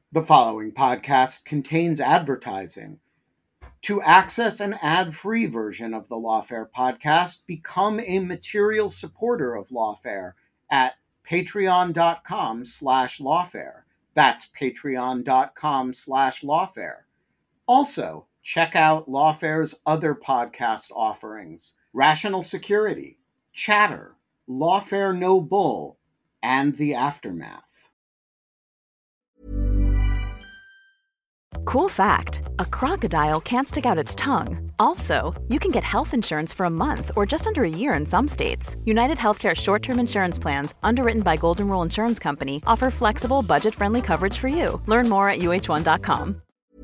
The following podcast contains advertising. To access an ad-free version of the Lawfare podcast, become a material supporter of Lawfare at patreon.com/lawfare. That's patreon.com/lawfare. Also, check out Lawfare's other podcast offerings: Rational Security, Chatter, Lawfare No Bull, and The Aftermath. Cool fact, a crocodile can't stick out its tongue. Also, you can get health insurance for a month or just under a year in some states. United Healthcare short-term insurance plans, underwritten by Golden Rule Insurance Company, offer flexible, budget-friendly coverage for you. Learn more at uh1.com.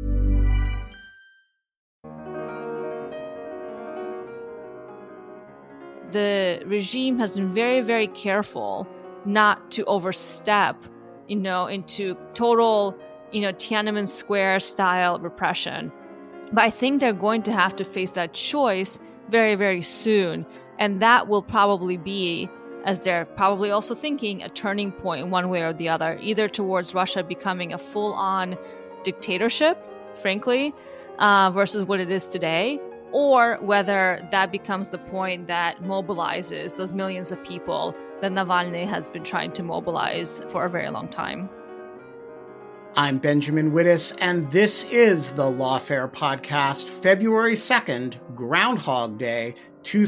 The regime has been very, very careful not to overstep, into total, Tiananmen Square style repression. But I think they're going to have to face that choice very, very soon. And that will probably be, as they're probably also thinking, a turning point one way or the other, either towards Russia becoming a full-on dictatorship, frankly, versus what it is today, or whether that becomes the point that mobilizes those millions of people that Navalny has been trying to mobilize for a very long time. I'm Benjamin Wittes, and this is the Lawfare Podcast, February 2nd, Groundhog Day,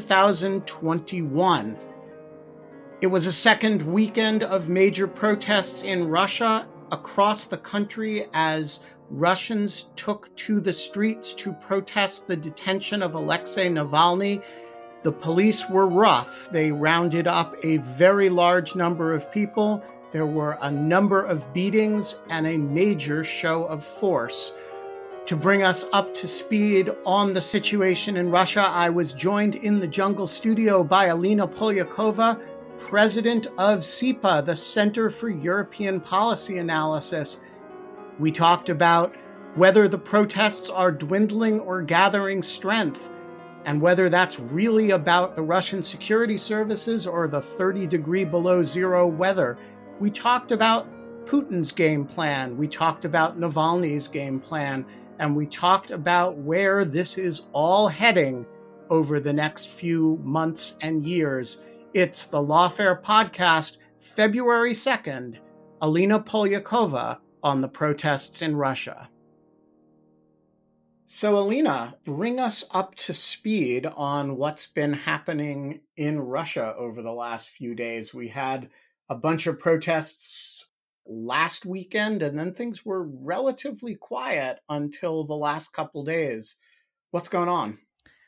2021. It was a second weekend of major protests in Russia across the country as Russians took to the streets to protest the detention of Alexei Navalny. The police were rough. They rounded up a very large number of people. There were a number of beatings and a major show of force. To bring us up to speed on the situation in Russia, I was joined in the Jungle studio by Alina Polyakova, president of CEPA, the Center for European Policy Analysis. We talked about whether the protests are dwindling or gathering strength, and whether that's really about the Russian security services or the 30-degree below zero weather. We talked about Putin's game plan. We talked about Navalny's game plan. And we talked about where this is all heading over the next few months and years. It's the Lawfare Podcast, February 2nd. Alina Polyakova on the protests in Russia. So, Alina, bring us up to speed on what's been happening in Russia over the last few days. We had a bunch of protests last weekend, and then things were relatively quiet until the last couple days. What's going on?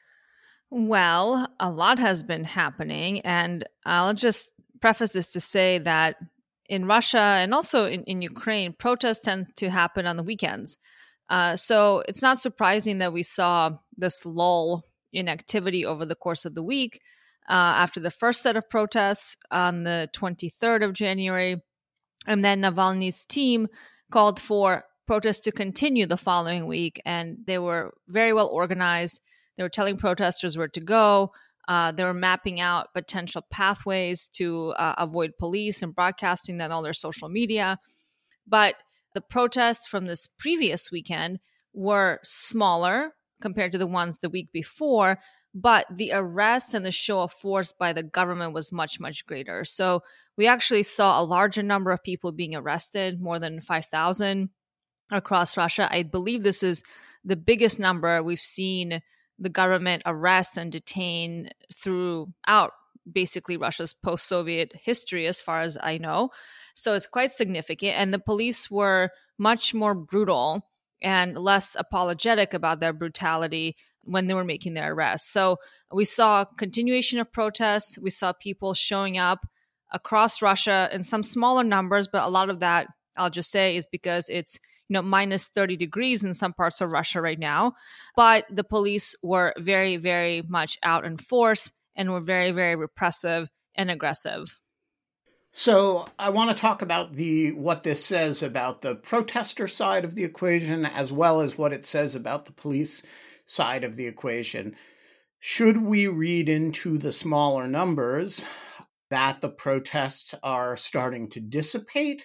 Well, a lot has been happening, and I'll just preface this to say that in Russia and also in Ukraine, protests tend to happen on the weekends. So it's not surprising that we saw this lull in activity over the course of the week after the first set of protests on the 23rd of January. And then Navalny's team called for protests to continue the following week. And they were very well organized. They were telling protesters where to go. They were mapping out potential pathways to avoid police and broadcasting that on their social media. But the protests from this previous weekend were smaller compared to the ones the week before, but the arrests and the show of force by the government was much, much greater. So we actually saw a larger number of people being arrested, more than 5,000 across Russia. I believe this is the biggest number we've seen the government arrest and detain throughout basically Russia's post-Soviet history, as far as I know. So it's quite significant. And the police were much more brutal and less apologetic about their brutality when they were making their arrests. So we saw continuation of protests. We saw people showing up across Russia in some smaller numbers, but a lot of that, I'll just say, is because it's minus 30 degrees in some parts of Russia right now. But the police were very, very much out in force and were very, very repressive and aggressive. So I want to talk about what this says about the protester side of the equation, as well as what it says about the police side of the equation. Should we read into the smaller numbers that the protests are starting to dissipate?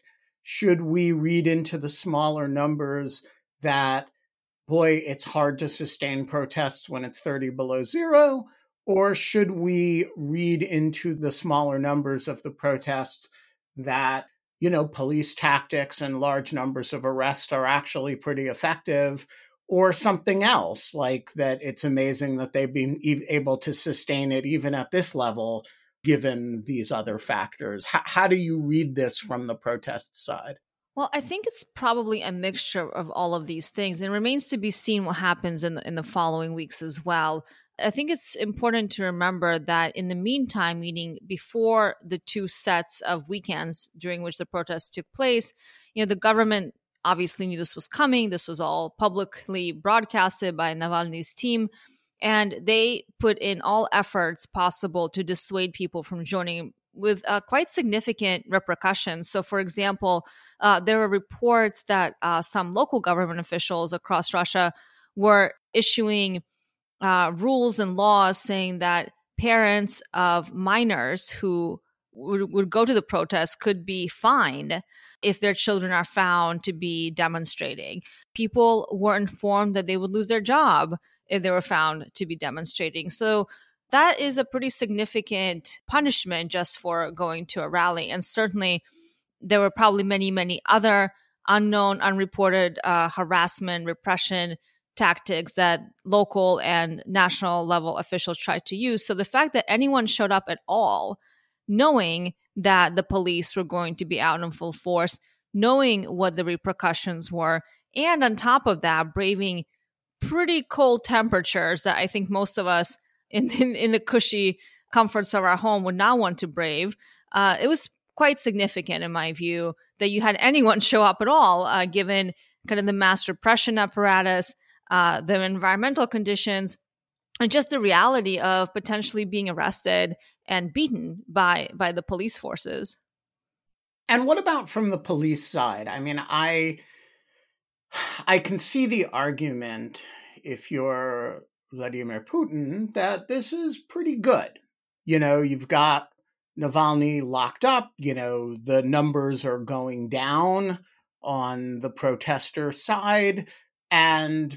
should we read into the smaller numbers that, boy, it's hard to sustain protests when it's 30 below zero? Or should we read into the smaller numbers of the protests that, police tactics and large numbers of arrests are actually pretty effective, or something else, like that it's amazing that they've been able to sustain it even at this level, given these other factors? How do you read this from the protest side? Well, I think it's probably a mixture of all of these things. And it remains to be seen what happens in the following weeks as well. I think it's important to remember that in the meantime, meaning before the two sets of weekends during which the protests took place, the government obviously knew this was coming. This was all publicly broadcasted by Navalny's team. And they put in all efforts possible to dissuade people from joining, with quite significant repercussions. So, for example, there were reports that some local government officials across Russia were issuing rules and laws saying that parents of minors who would go to the protests could be fined if their children are found to be demonstrating. People were informed that they would lose their job if they were found to be demonstrating. So that is a pretty significant punishment just for going to a rally. And certainly there were probably many, many other unknown, unreported harassment, repression tactics that local and national level officials tried to use. So the fact that anyone showed up at all, knowing that the police were going to be out in full force, knowing what the repercussions were, and on top of that, braving pretty cold temperatures that I think most of us in the cushy comforts of our home would not want to brave. It was quite significant, in my view, that you had anyone show up at all, given kind of the mass repression apparatus, the environmental conditions, and just the reality of potentially being arrested and beaten by the police forces. And what about from the police side? I mean, I can see the argument, if you're Vladimir Putin, that this is pretty good. You've got Navalny locked up, the numbers are going down on the protester side. And,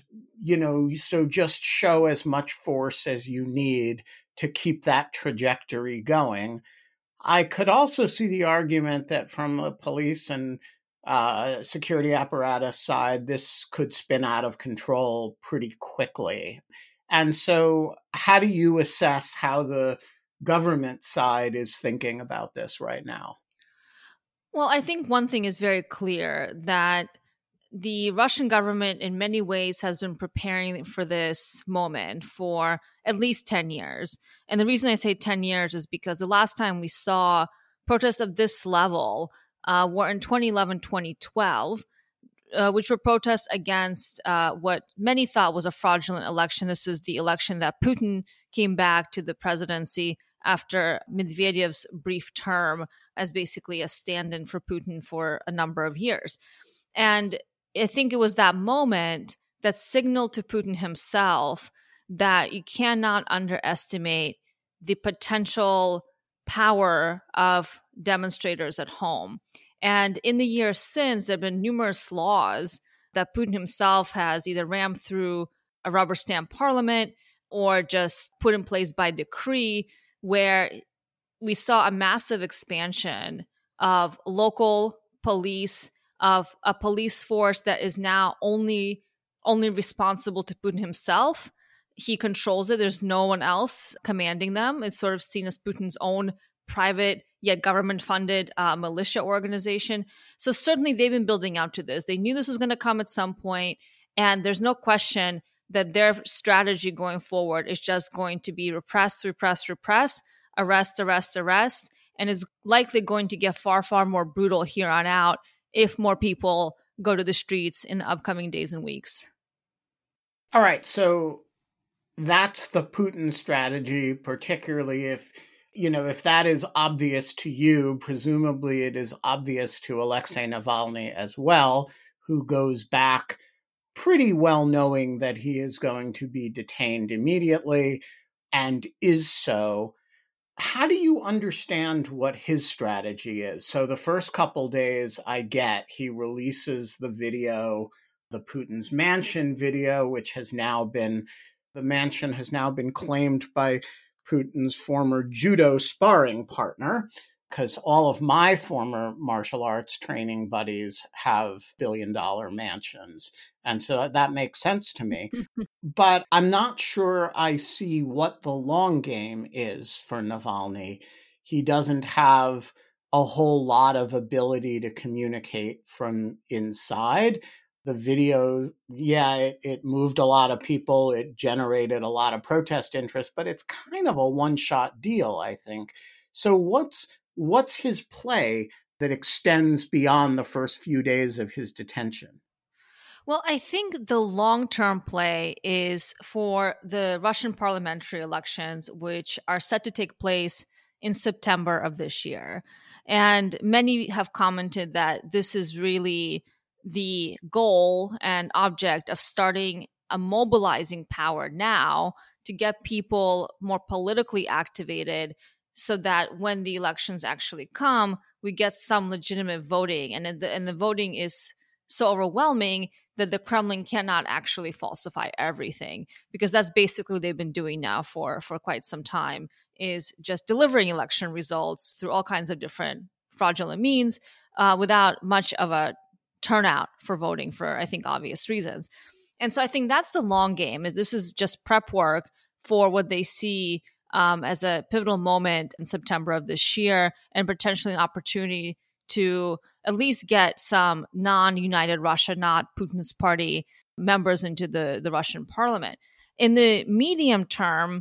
so just show as much force as you need to keep that trajectory going. I could also see the argument that from a police and security apparatus side, this could spin out of control pretty quickly. And so how do you assess how the government side is thinking about this right now? Well, I think one thing is very clear, that the Russian government in many ways has been preparing for this moment for at least 10 years. And the reason I say 10 years is because the last time we saw protests of this level were in 2011, 2012, which were protests against what many thought was a fraudulent election. This is the election that Putin came back to the presidency after Medvedev's brief term as basically a stand-in for Putin for a number of years. And I think it was that moment that signaled to Putin himself that you cannot underestimate the potential power of demonstrators at home. And in the years since, there have been numerous laws that Putin himself has either rammed through a rubber stamp parliament or just put in place by decree, where we saw a massive expansion of local police, of a police force that is now only responsible to Putin himself. He controls it. There's no one else commanding them. It's sort of seen as Putin's own private yet government-funded militia organization. So certainly they've been building out to this. They knew this was going to come at some point, and there's no question that their strategy going forward is just going to be repress, arrest, and is likely going to get far, far more brutal here on out if more people go to the streets in the upcoming days and weeks. All right, so that's the Putin strategy, particularly if that is obvious to you. Presumably it is obvious to Alexei Navalny as well, who goes back pretty well knowing that he is going to be detained immediately and is so. How do you understand what his strategy is? So the first couple days he releases the video, the Putin's mansion video, the mansion has now been claimed by Putin's former judo sparring partner, because all of my former martial arts training buddies have billion-dollar mansions. And so that makes sense to me. But I'm not sure I see what the long game is for Navalny. He doesn't have a whole lot of ability to communicate from inside. The video, it moved a lot of people. It generated a lot of protest interest, but it's kind of a one-shot deal, I think. So what's his play that extends beyond the first few days of his detention? Well, I think the long-term play is for the Russian parliamentary elections, which are set to take place in September of this year. And many have commented that this is really the goal and object of starting a mobilizing power now to get people more politically activated so that when the elections actually come, we get some legitimate voting. And the voting is so overwhelming that the Kremlin cannot actually falsify everything, because that's basically what they've been doing now for quite some time, is just delivering election results through all kinds of different fraudulent means without much of a turnout for voting for, I think, obvious reasons. And so I think that's the long game. This is just prep work for what they see as a pivotal moment in September of this year, and potentially an opportunity to at least get some non-United Russia, not Putin's party members into the Russian parliament. In the medium term,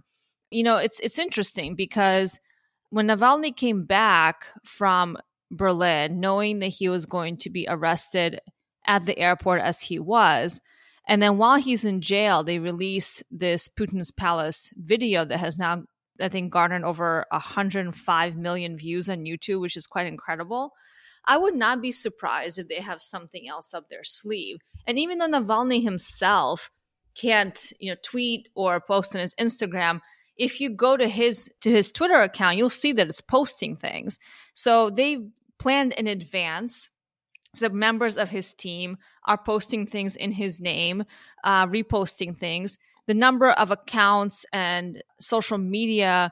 it's interesting because when Navalny came back from Berlin, knowing that he was going to be arrested at the airport as he was, and then while he's in jail, they release this Putin's Palace video that has now, I think, garnered over 105 million views on YouTube, which is quite incredible. I would not be surprised if they have something else up their sleeve. And even though Navalny himself can't, tweet or post on his Instagram, if you go to his Twitter account, you'll see that it's posting things. So they planned in advance. So members of his team are posting things in his name, reposting things. The number of accounts and social media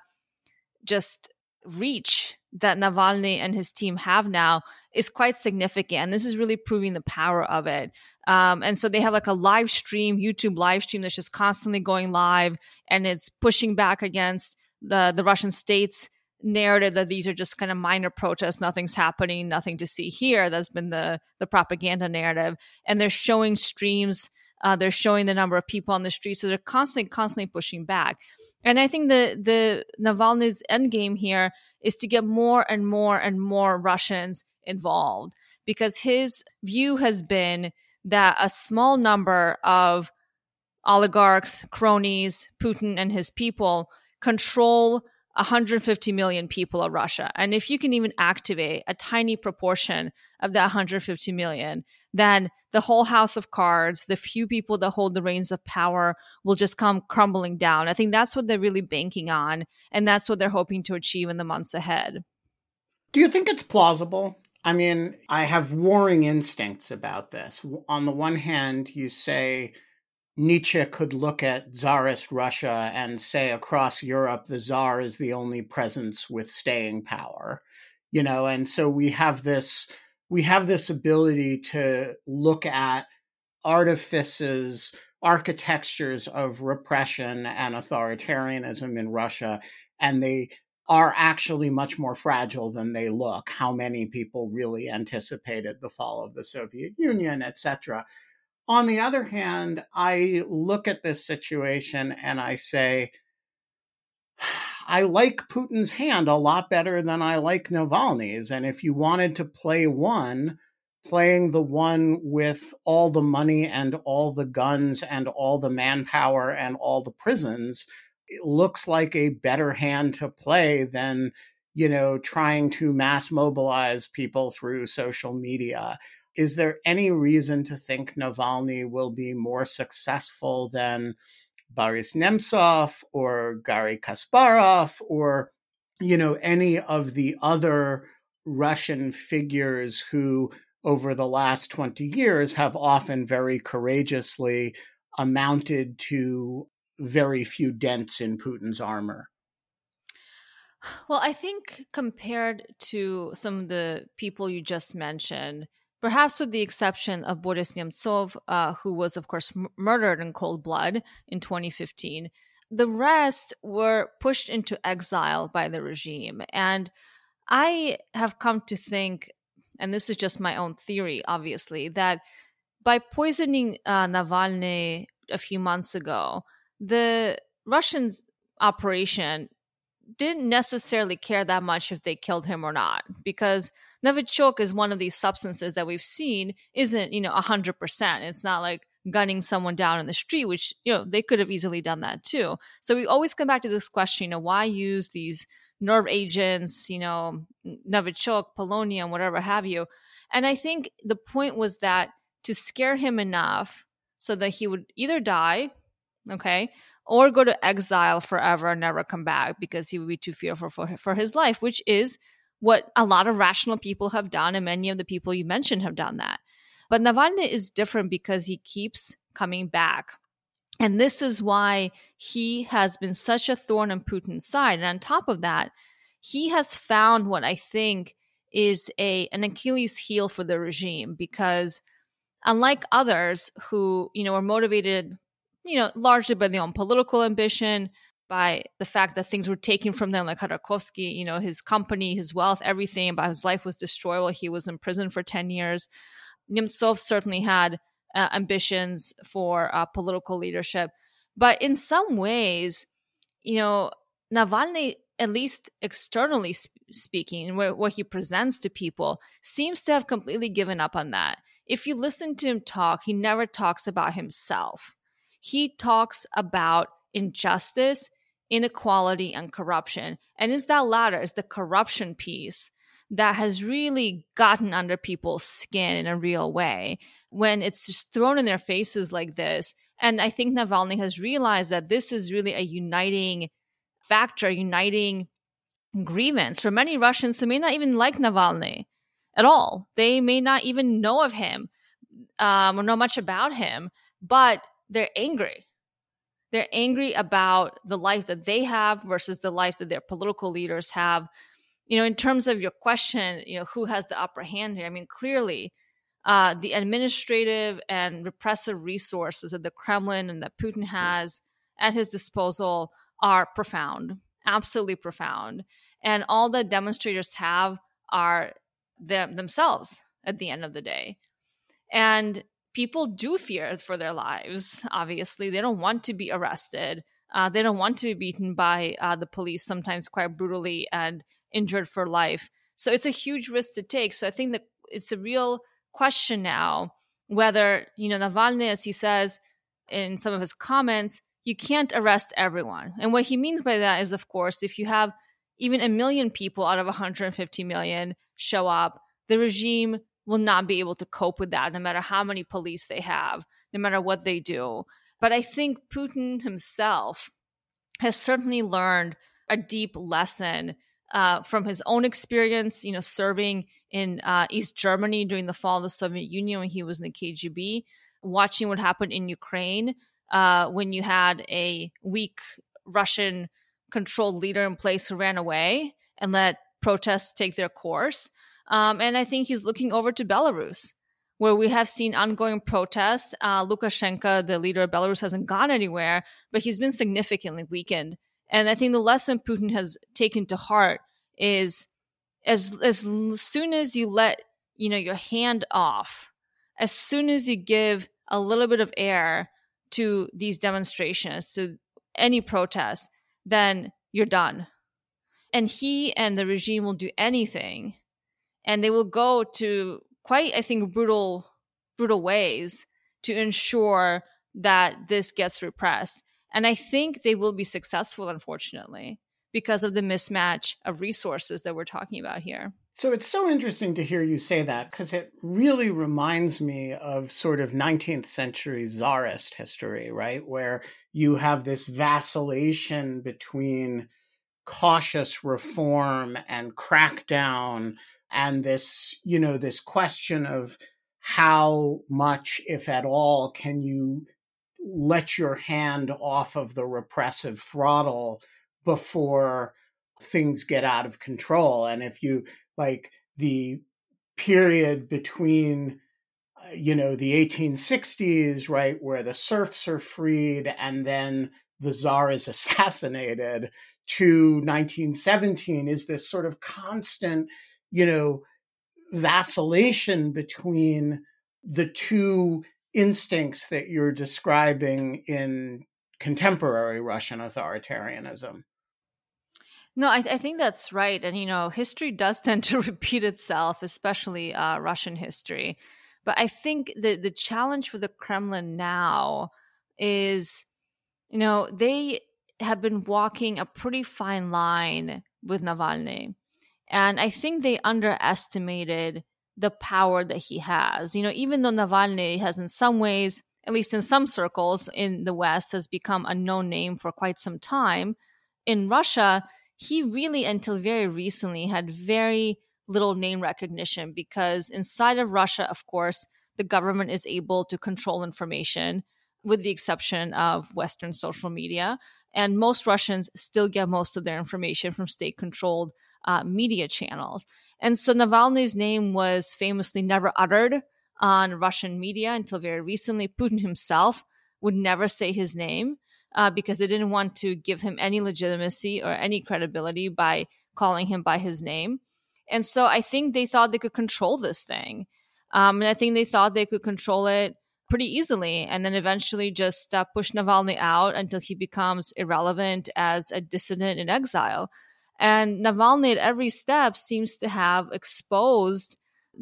just reach that Navalny and his team have now is quite significant. And this is really proving the power of it. And so they have like a live stream, YouTube live stream that's just constantly going live, and it's pushing back against the Russian state's narrative that these are just kind of minor protests, nothing's happening, nothing to see here. That's been the propaganda narrative. And they're showing streams, they're showing the number of people on the street. So they're constantly pushing back. And I think the Navalny's endgame here is to get more and more and more Russians involved, because his view has been that a small number of oligarchs, cronies, Putin and his people control 150 million people of Russia. And if you can even activate a tiny proportion of that 150 million, then the whole house of cards, the few people that hold the reins of power, will just come crumbling down. I think that's what they're really banking on, and that's what they're hoping to achieve in the months ahead. Do you think it's plausible? I mean, I have warring instincts about this. On the one hand, you say Nietzsche could look at Tsarist Russia and say across Europe, the Tsar is the only presence with staying power, and so we have this ability to look at artifices, architectures of repression and authoritarianism in Russia, and they are actually much more fragile than they look. How many people really anticipated the fall of the Soviet Union, etc. On the other hand, I look at this situation and I say, I like Putin's hand a lot better than I like Navalny's. And if you wanted to play one, playing the one with all the money and all the guns and all the manpower and all the prisons, it looks like a better hand to play than, trying to mass mobilize people through social media. Is there any reason to think Navalny will be more successful than Boris Nemtsov or Garry Kasparov or any of the other Russian figures who over the last 20 years have often very courageously amounted to very few dents in Putin's armor. Well, I think compared to some of the people you just mentioned, perhaps with the exception of Boris Nemtsov, who was, of course, murdered in cold blood in 2015, the rest were pushed into exile by the regime. And I have come to think, and this is just my own theory, obviously, that by poisoning Navalny a few months ago, the Russian operation didn't necessarily care that much if they killed him or not, because Novichok is one of these substances that we've seen isn't, 100%. It's not like gunning someone down in the street, which, they could have easily done that too. So we always come back to this question, why use these nerve agents, Novichok, polonium, whatever have you. And I think the point was that to scare him enough so that he would either die, okay, or go to exile forever and never come back because he would be too fearful for his life, which is what a lot of rational people have done, and many of the people you mentioned have done that. But Navalny is different because he keeps coming back. And this is why he has been such a thorn in Putin's side. And on top of that, he has found what I think is an Achilles heel for the regime, because unlike others who, were motivated, largely by their own political ambition, by the fact that things were taken from them, like Khodorkovsky, his company, his wealth, everything about his life was destroyed while he was in prison for 10 years. Nemtsov certainly had ambitions for political leadership. But in some ways, Navalny, at least externally speaking, what he presents to people, seems to have completely given up on that. If you listen to him talk, he never talks about himself. He talks about injustice, inequality, and corruption. And it's that latter, it's the corruption piece that has really gotten under people's skin in a real way when it's just thrown in their faces like this. And I think Navalny has realized that this is really a uniting factor, uniting grievance for many Russians who may not even like Navalny at all. They may not even know of him or know much about him, but they're angry. They're angry about the life that they have versus the life that their political leaders have. In terms of your question, who has the upper hand here? I mean, clearly, the administrative and repressive resources that the Kremlin and that Putin has at his disposal are profound, absolutely profound. And all that demonstrators have are themselves at the end of the day. And people do fear for their lives, obviously. They don't want to be arrested. They don't want to be beaten by the police, sometimes quite brutally, and injured for life. So it's a huge risk to take. So I think that it's a real question now whether, Navalny, as he says in some of his comments, you can't arrest everyone. And what he means by that is, of course, if you have even 1 million people out of 150 million show up, the regime will not be able to cope with that, no matter how many police they have, no matter what they do. But I think Putin himself has certainly learned a deep lesson from his own experience, serving in East Germany during the fall of the Soviet Union when he was in the KGB, watching what happened in Ukraine when you had a weak Russian-controlled leader in place who ran away and let protests take their course. And I think he's looking over to Belarus, where we have seen ongoing protests. Lukashenko, the leader of Belarus, hasn't gone anywhere, but he's been significantly weakened. And I think the lesson Putin has taken to heart is as soon as you let your hand off, as soon as you give a little bit of air to these demonstrations, to any protest, then you're done. And he and the regime will do anything, and they will go to quite, I think, brutal ways to ensure that this gets repressed. And I think they will be successful, unfortunately, because of the mismatch of resources that we're talking about here. So it's so interesting to hear you say that, because it really reminds me of sort of 19th century Tsarist history, right? Where you have this vacillation between cautious reform and crackdown, and this, this question of how much, if at all, can you let your hand off of the repressive throttle before things get out of control. And if you like the period between the 1860s, right, where the serfs are freed and then the Tsar is assassinated, to 1917 is this sort of constant, vacillation between the two instincts that you're describing in contemporary Russian authoritarianism. No, I think that's right. And, history does tend to repeat itself, especially Russian history. But I think the challenge for the Kremlin now is, they have been walking a pretty fine line with Navalny. And I think they underestimated the power that he has. Even though Navalny has in some ways, at least in some circles in the West, has become a known name for quite some time, in Russia, he really, until very recently, had very little name recognition because inside of Russia, of course, the government is able to control information with the exception of Western social media. And most Russians still get most of their information from state-controlled media channels. And so Navalny's name was famously never uttered on Russian media until very recently. Putin himself would never say his name because they didn't want to give him any legitimacy or any credibility by calling him by his name. And so I think they thought they could control this thing. And I think they thought they could control it pretty easily and then eventually just push Navalny out until he becomes irrelevant as a dissident in exile. And Navalny at every step seems to have exposed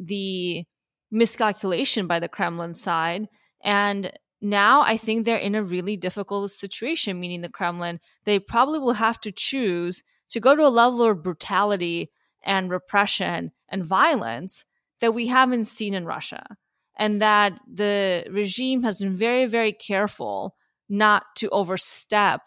the miscalculation by the Kremlin side. And now I think they're in a really difficult situation, meaning the Kremlin, they probably will have to choose to go to a level of brutality and repression and violence that we haven't seen in Russia. And that the regime has been very, very careful not to overstep,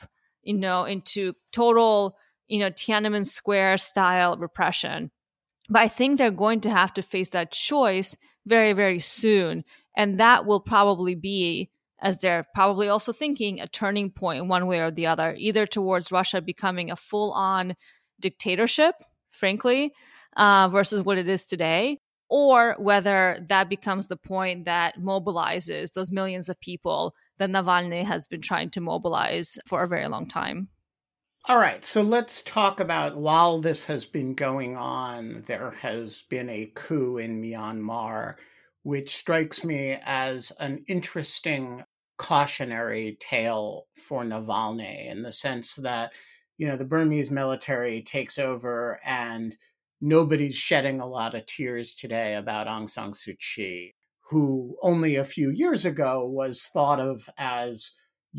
into total, Tiananmen Square style repression. But I think they're going to have to face that choice very, very soon. And that will probably be, as they're probably also thinking, a turning point one way or the other, either towards Russia becoming a full-on dictatorship, frankly, versus what it is today, or whether that becomes the point that mobilizes those millions of people that Navalny has been trying to mobilize for a very long time. All right, so let's talk about, while this has been going on, there has been a coup in Myanmar, which strikes me as an interesting cautionary tale for Navalny in the sense that, the Burmese military takes over and nobody's shedding a lot of tears today about Aung San Suu Kyi, who only a few years ago was thought of as,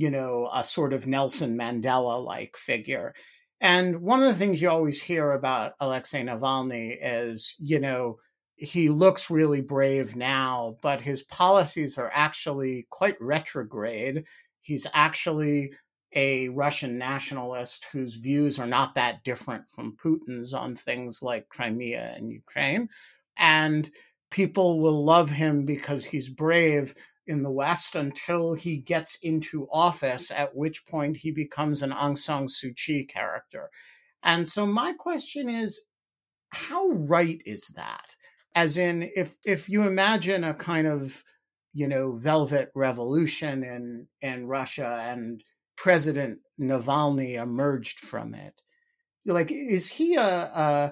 a sort of Nelson Mandela-like figure. And one of the things you always hear about Alexei Navalny is, he looks really brave now, but his policies are actually quite retrograde. He's actually a Russian nationalist whose views are not that different from Putin's on things like Crimea and Ukraine. And people will love him because he's brave in the West until he gets into office, at which point he becomes an Aung San Suu Kyi character. And so my question is, how right is that? As in, if you imagine a kind of, velvet revolution in Russia and President Navalny emerged from it, is he a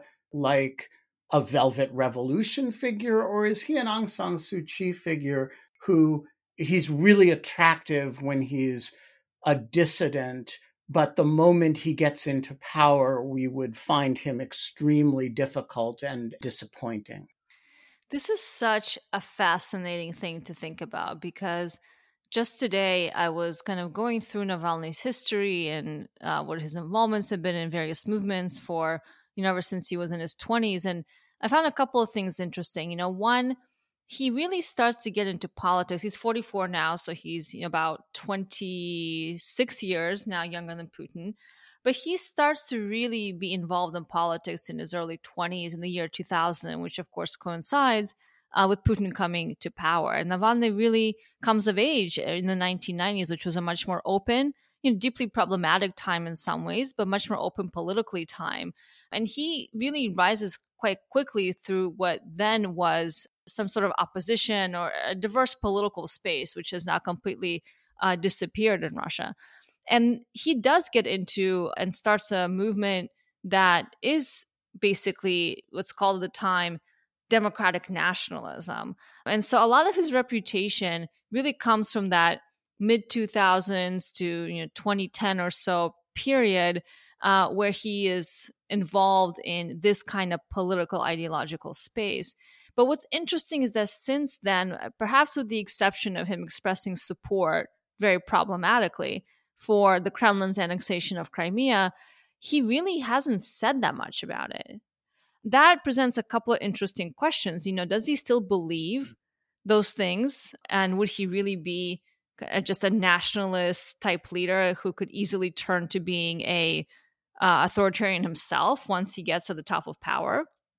velvet revolution figure, or is he an Aung San Suu Kyi figure who he's really attractive when he's a dissident, but the moment he gets into power, we would find him extremely difficult and disappointing? This is such a fascinating thing to think about because just today I was kind of going through Navalny's history and what his involvements have been in various movements for, ever since he was in his 20s. And I found a couple of things interesting. One, he really starts to get into politics. He's 44 now, so he's about 26 years now younger than Putin. But he starts to really be involved in politics in his early 20s in the year 2000, which of course coincides with Putin coming to power. And Navalny really comes of age in the 1990s, which was a much more open, deeply problematic time in some ways, but much more open politically time. And he really rises quite quickly through what then was some sort of opposition or a diverse political space, which has now completely disappeared in Russia. And he does get into and starts a movement that is basically what's called at the time democratic nationalism. And so a lot of his reputation really comes from that mid 2000s to 2010 or so period where he is involved in this kind of political ideological space. But what's interesting is that since then, perhaps with the exception of him expressing support very problematically for the Kremlin's annexation of Crimea, he really hasn't said that much about it. That presents a couple of interesting questions. Does he still believe those things? And would he really be just a nationalist type leader who could easily turn to being a authoritarian himself once he gets to the top of power?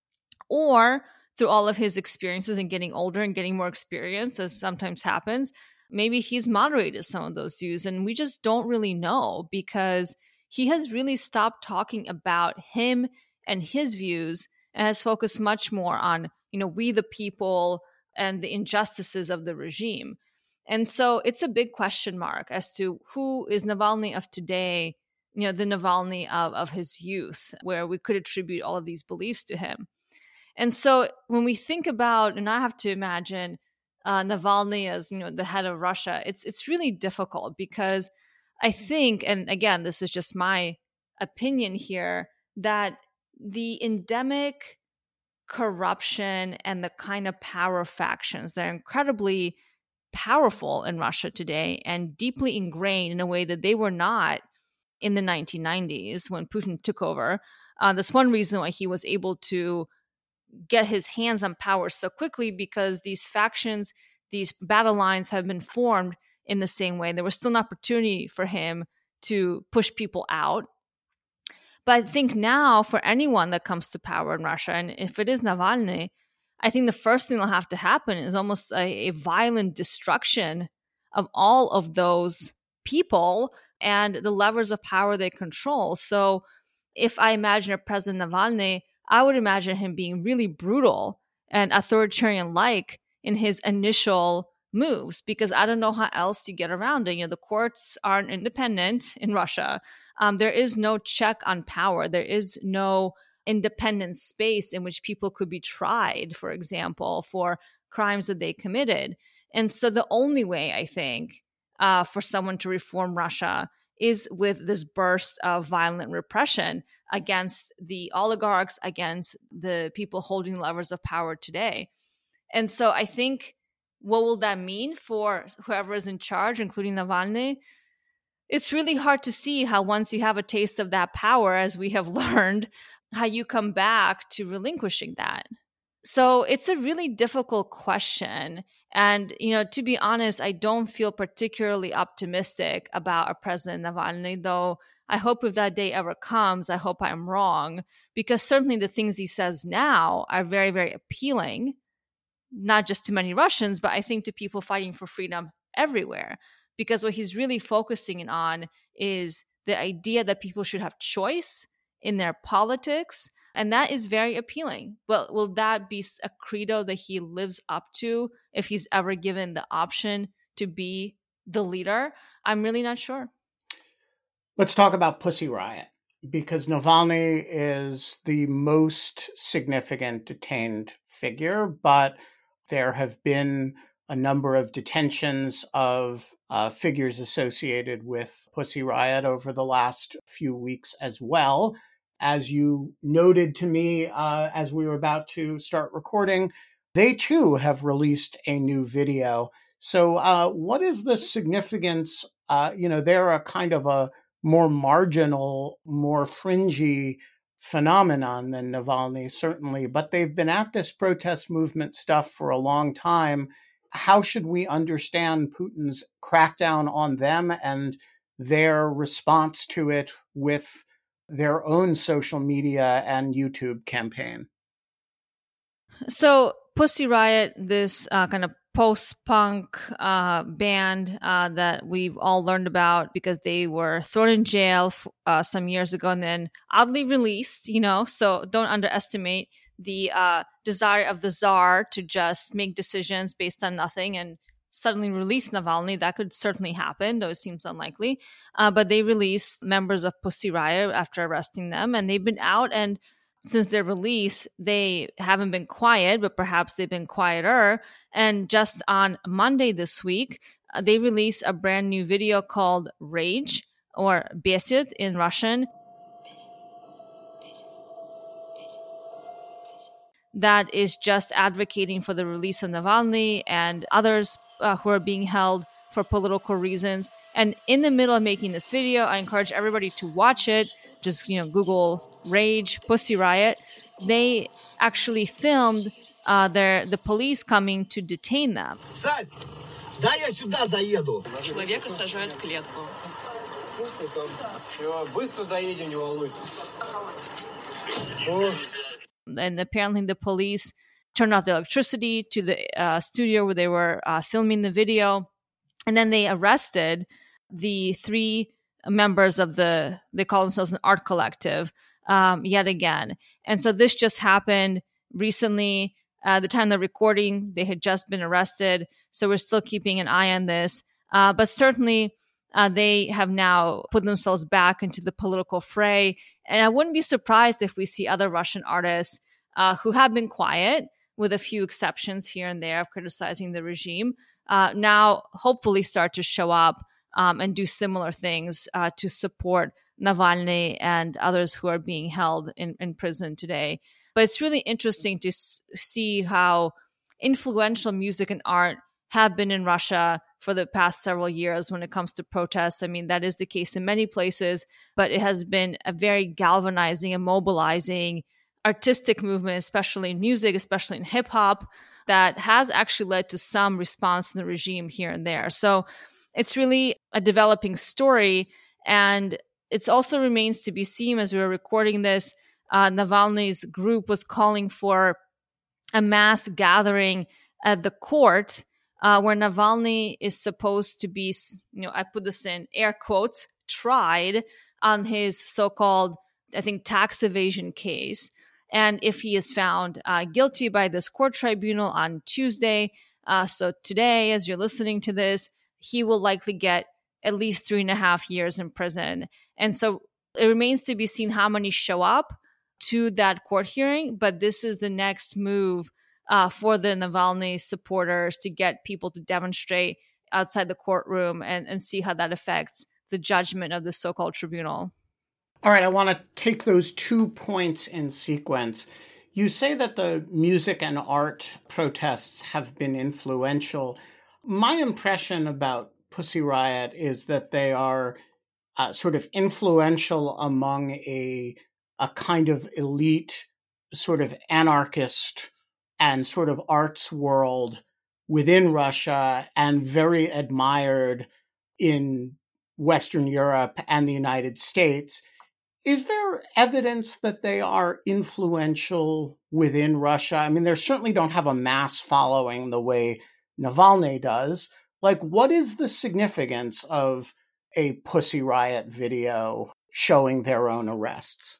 Or through all of his experiences and getting older and getting more experience, as sometimes happens, maybe he's moderated some of those views. And we just don't really know because he has really stopped talking about him and his views and has focused much more on, we the people and the injustices of the regime. And so it's a big question mark as to who is Navalny of today, the Navalny of his youth, where we could attribute all of these beliefs to him. And so when we think about, and I have to imagine Navalny as, the head of Russia, it's really difficult because I think, and again, this is just my opinion here, that the endemic corruption and the kind of power factions that are incredibly powerful in Russia today and deeply ingrained in a way that they were not in the 1990s when Putin took over. That's one reason why he was able to get his hands on power so quickly, because these factions, these battle lines have been formed in the same way. There was still an opportunity for him to push people out. But I think now for anyone that comes to power in Russia, and if it is Navalny, I think the first thing that'll have to happen is almost a violent destruction of all of those people and the levers of power they control. So if I imagine a President Navalny, I would imagine him being really brutal and authoritarian-like in his initial moves, because I don't know how else you get around it. The courts aren't independent in Russia. There is no check on power. There is no independent space in which people could be tried, for example, for crimes that they committed. And so the only way, I think, for someone to reform Russia is with this burst of violent repression against the oligarchs, against the people holding levers of power today. And so I think, what will that mean for whoever is in charge, including Navalny? It's really hard to see how once you have a taste of that power, as we have learned, how you come back to relinquishing that. So it's a really difficult question. And, to be honest, I don't feel particularly optimistic about a President Navalny, though I hope if that day ever comes, I hope I'm wrong, because certainly the things he says now are very, very appealing, not just to many Russians, but I think to people fighting for freedom everywhere. Because what he's really focusing on is the idea that people should have choice in their politics. And that is very appealing. But will that be a credo that he lives up to if he's ever given the option to be the leader? I'm really not sure. Let's talk about Pussy Riot, because Navalny is the most significant detained figure, but there have been a number of detentions of figures associated with Pussy Riot over the last few weeks as well. As you noted to me as we were about to start recording, they too have released a new video. So what is the significance? They're a kind of a more marginal, more fringy phenomenon than Navalny, certainly, but they've been at this protest movement stuff for a long time. How should we understand Putin's crackdown on them and their response to it with their own social media and YouTube campaign? So Pussy Riot, this kind of post-punk band that we've all learned about because they were thrown in jail some years ago and then oddly released, so don't underestimate the desire of the czar to just make decisions based on nothing and suddenly release Navalny. That could certainly happen, though it seems unlikely. But they released members of Pussy Riot after arresting them, and they've been out, and since their release, they haven't been quiet, but perhaps they've been quieter. And just on Monday this week, they released a brand new video called Rage, or Besit in Russian, that is just advocating for the release of Navalny and others who are being held for political reasons. And in the middle of making this video, I encourage everybody to watch it. Just, Google Rage, Pussy Riot. They actually filmed the police coming to detain them. Да, я сюда заеду. Человека сажают в клетку. Быстро доедем, не волнуйтесь. And apparently the police turned off the electricity to the studio where they were filming the video. And then they arrested the 3 members of they call themselves an art collective yet again. And so this just happened recently. The time of the recording, they had just been arrested. So we're still keeping an eye on this. But certainly they have now put themselves back into the political fray. And I wouldn't be surprised if we see other Russian artists who have been quiet, with a few exceptions here and there of criticizing the regime, now hopefully start to show up and do similar things to support Navalny and others who are being held in prison today. But it's really interesting to see how influential music and art have been in Russia for the past several years when it comes to protests. I mean, that is the case in many places, but it has been a very galvanizing and mobilizing artistic movement, especially in music, especially in hip hop, that has actually led to some response from the regime here and there. So it's really a developing story. And it also remains to be seen, as we were recording this, Navalny's group was calling for a mass gathering at the court where Navalny is supposed to be, I put this in air quotes, tried on his so-called, I think, tax evasion case. And if he is found guilty by this court tribunal on Tuesday, so today, as you're listening to this, he will likely get at least 3.5 years in prison. And so it remains to be seen how many show up to that court hearing. But this is the next move for the Navalny supporters to get people to demonstrate outside the courtroom and see how that affects the judgment of the so-called tribunal. All right, I want to take those 2 points in sequence. You say that the music and art protests have been influential. My impression about Pussy Riot is that they are sort of influential among a kind of elite, sort of anarchist and sort of arts world within Russia, and very admired in Western Europe and the United States. Is there evidence that they are influential within Russia? I mean, they certainly don't have a mass following the way Navalny does. Like, what is the significance of a Pussy Riot video showing their own arrests?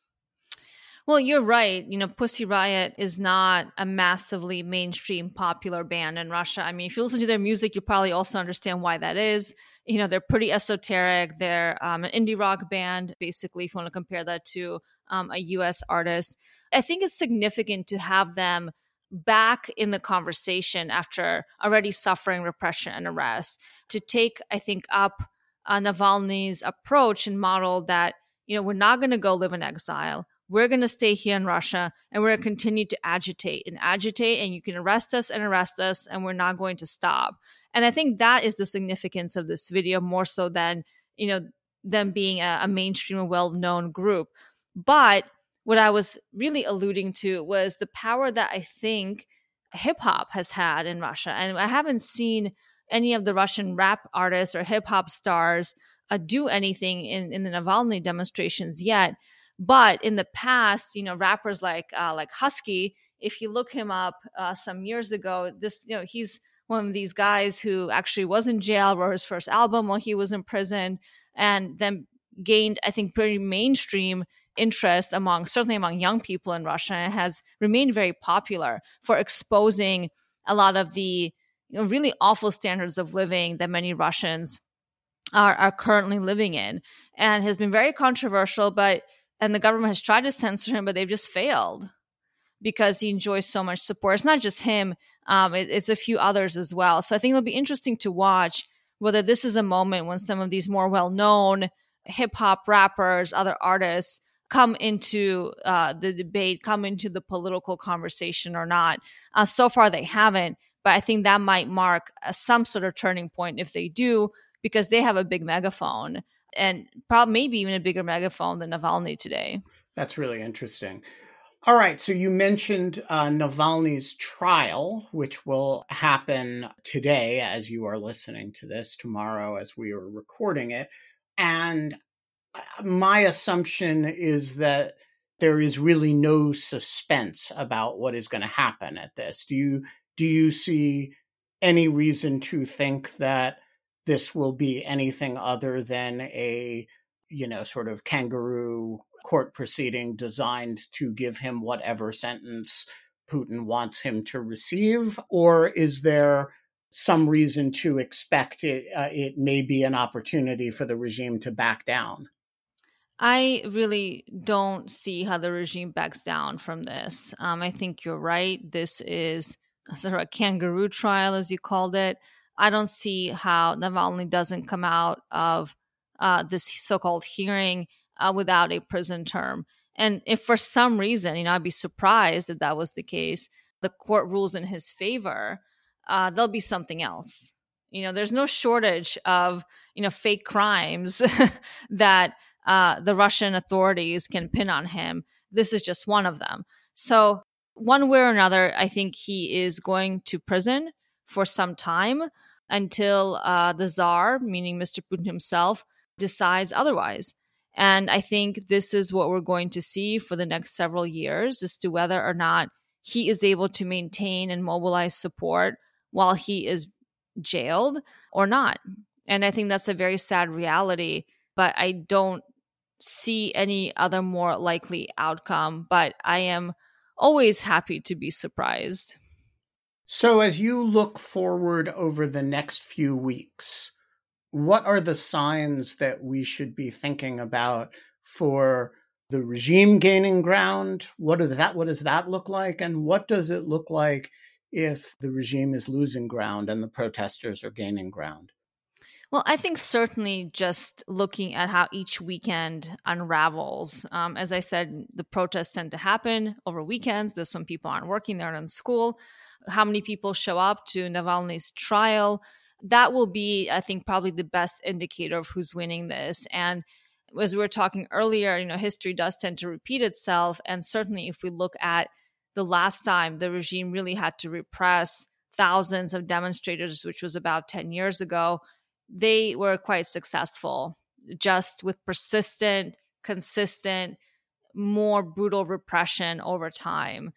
Well, you're right. Pussy Riot is not a massively mainstream popular band in Russia. I mean, if you listen to their music, you probably also understand why that is. They're pretty esoteric. They're an indie rock band, basically, if you want to compare that to a U.S. artist. I think it's significant to have them back in the conversation after already suffering repression and arrest, to take, I think, up Navalny's approach and model that, we're not going to go live in exile. We're going to stay here in Russia, and we're going to continue to agitate, and you can arrest us, and we're not going to stop. And I think that is the significance of this video, more so than, them being a mainstream or well-known group. But what I was really alluding to was the power that I think hip-hop has had in Russia. And I haven't seen any of the Russian rap artists or hip-hop stars do anything in the Navalny demonstrations yet. But in the past, rappers like Husky, if you look him up some years ago, he's one of these guys who actually was in jail, wrote his first album while he was in prison, and then gained, I think, pretty mainstream interest certainly among young people in Russia, and has remained very popular for exposing a lot of the really awful standards of living that many Russians are currently living in, and has been very controversial. And the government has tried to censor him, but they've just failed because he enjoys so much support. It's not just him; it's a few others as well. So I think it'll be interesting to watch whether this is a moment when some of these more well-known hip hop rappers, other artists, come into the debate, come into the political conversation or not. So far, they haven't, but I think that might mark some sort of turning point if they do, because they have a big megaphone, and probably maybe even a bigger megaphone than Navalny today. That's really interesting. All right, so you mentioned Navalny's trial, which will happen today as you are listening to this, tomorrow as we are recording it. And my assumption is that there is really no suspense about what is going to happen at this. Do you see any reason to think that this will be anything other than a, sort of kangaroo court proceeding designed to give him whatever sentence Putin wants him to receive? Or is there some reason to expect it may be an opportunity for the regime to back down? I really don't see how the regime backs down from this. I think you're right. This is sort of a kangaroo trial, as you called it. I don't see how Navalny doesn't come out of this so-called hearing without a prison term. And if for some reason, I'd be surprised if that was the case, the court rules in his favor, there'll be something else. There's no shortage of, fake crimes that the Russian authorities can pin on him. This is just one of them. So one way or another, I think he is going to prison for some time until the Tsar, meaning Mr. Putin himself, decides otherwise. And I think this is what we're going to see for the next several years as to whether or not he is able to maintain and mobilize support while he is jailed or not. And I think that's a very sad reality, but I don't see any other more likely outcome. But I am always happy to be surprised. So as you look forward over the next few weeks, what are the signs that we should be thinking about for the regime gaining ground? What does that look like? And what does it look like if the regime is losing ground and the protesters are gaining ground? Well, I think certainly just looking at how each weekend unravels. As I said, the protests tend to happen over weekends. This when people aren't working, they're in school. How many people show up to Navalny's trial? That will be, I think, probably the best indicator of who's winning this. And as we were talking earlier, history does tend to repeat itself. And certainly if we look at the last time the regime really had to repress thousands of demonstrators, which was about 10 years ago, they were quite successful, just with persistent, consistent, more brutal repression over time.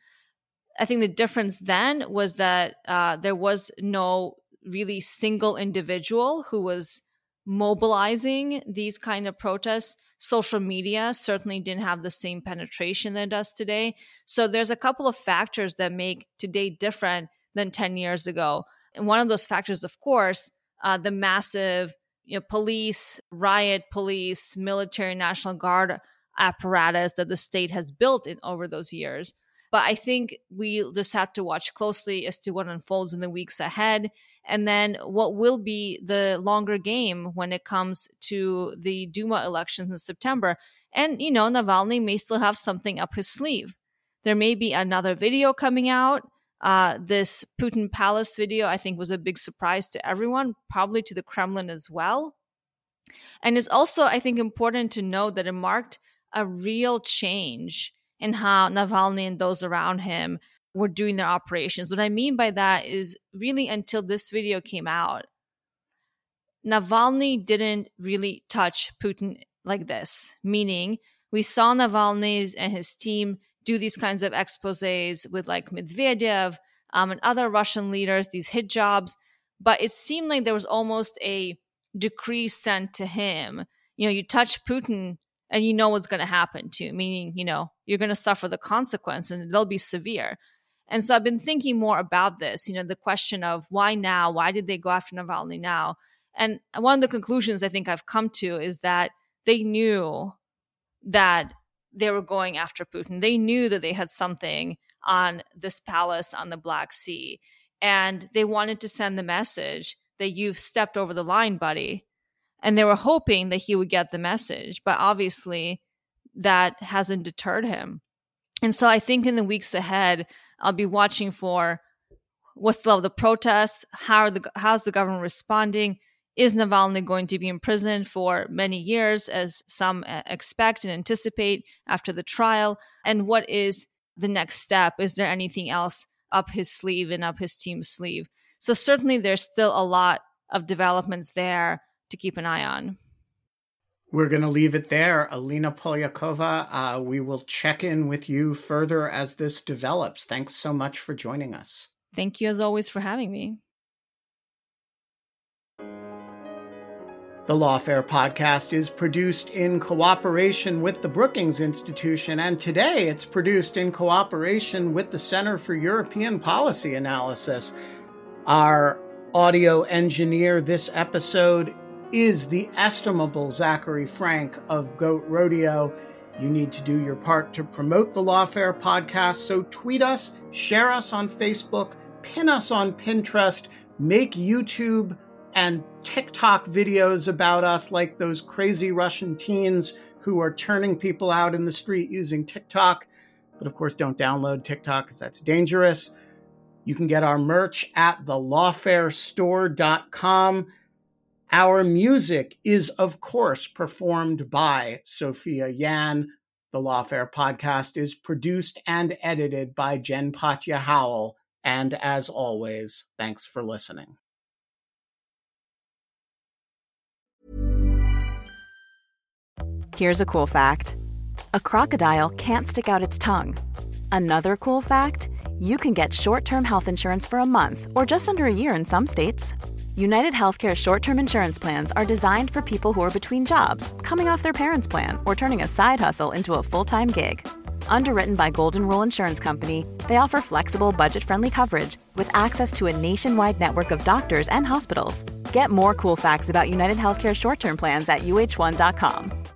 I think the difference then was that there was no really single individual who was mobilizing these kind of protests. Social media certainly didn't have the same penetration that it does today. So there's a couple of factors that make today different than 10 years ago. And one of those factors, of course, the massive police, riot police, military, National Guard apparatus that the state has built over those years. But I think we just have to watch closely as to what unfolds in the weeks ahead. And then what will be the longer game when it comes to the Duma elections in September. And, Navalny may still have something up his sleeve. There may be another video coming out. This Putin Palace video, I think, was a big surprise to everyone, probably to the Kremlin as well. And it's also, I think, important to note that it marked a real change in how Navalny and those around him were doing their operations. What I mean by that is really until this video came out, Navalny didn't really touch Putin like this, meaning We saw Navalny and his team do these kinds of exposés with like Medvedev and other Russian leaders, these hit jobs. But it seemed like there was almost a decree sent to him. You touch Putin and you know what's going to happen to you, meaning, you're going to suffer the consequence and they'll be severe. And so I've been thinking more about this, the question of why now? Why did they go after Navalny now? And one of the conclusions I think I've come to is that they knew that they were going after Putin. They knew that they had something on this palace on the Black Sea. And they wanted to send the message that you've stepped over the line, buddy. And they were hoping that he would get the message. But obviously, that hasn't deterred him. And so I think in the weeks ahead, I'll be watching for what's the level of the protests, how's the government responding, is Navalny going to be imprisoned for many years, as some expect and anticipate after the trial, and what is the next step? Is there anything else up his sleeve and up his team's sleeve? So certainly there's still a lot of developments there to keep an eye on. We're going to leave it there. Alina Polyakova, we will check in with you further as this develops. Thanks so much for joining us. Thank you, as always, for having me. The Lawfare podcast is produced in cooperation with the Brookings Institution, and today it's produced in cooperation with the Center for European Policy Analysis. Our audio engineer this episode is the estimable Zachary Frank of Goat Rodeo. You need to do your part to promote the Lawfare podcast, so tweet us, share us on Facebook, pin us on Pinterest, make YouTube and TikTok videos about us like those crazy Russian teens who are turning people out in the street using TikTok. But of course, don't download TikTok because that's dangerous. You can get our merch at thelawfarestore.com. Our music is, of course, performed by Sophia Yan. The Lawfare podcast is produced and edited by Jen Patja Howell. And as always, thanks for listening. Here's a cool fact. A crocodile can't stick out its tongue. Another cool fact, you can get short-term health insurance for a month or just under a year in some states. United Healthcare short-term insurance plans are designed for people who are between jobs, coming off their parents' plan, or turning a side hustle into a full-time gig. Underwritten by Golden Rule Insurance Company, they offer flexible, budget-friendly coverage with access to a nationwide network of doctors and hospitals. Get more cool facts about United Healthcare short-term plans at uh1.com.